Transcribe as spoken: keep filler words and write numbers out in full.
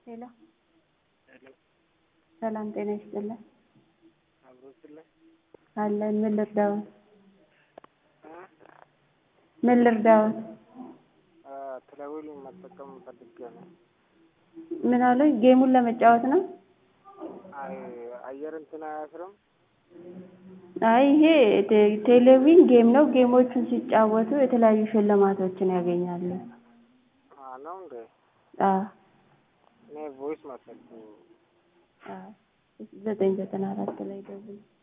ሄሎ ሄሎ ሰላም ጤና ይስጥልኝ። አብሮስልህ አለን ምን ልርዳው? እ ምን ልርዳዎት? አ ትራዌሊንግ መጠቀም ፈልጌ ነው። ምን አሉኝ? ጌሙን ለመጫወት ነው? አይ አየር እንትን አያስርም? አይ ይሄ ቴሌቪዥን ጌም ነው። ጌሞችን ሲጫወቱ የተለያዩ ሽልማቶችን ያገኛሉ። አ ነው እንዴ? አዎ እኔ ቮይስ መሰለኝ። አዎ ዘጠኝ ዘጠና አራት ላይ ደውል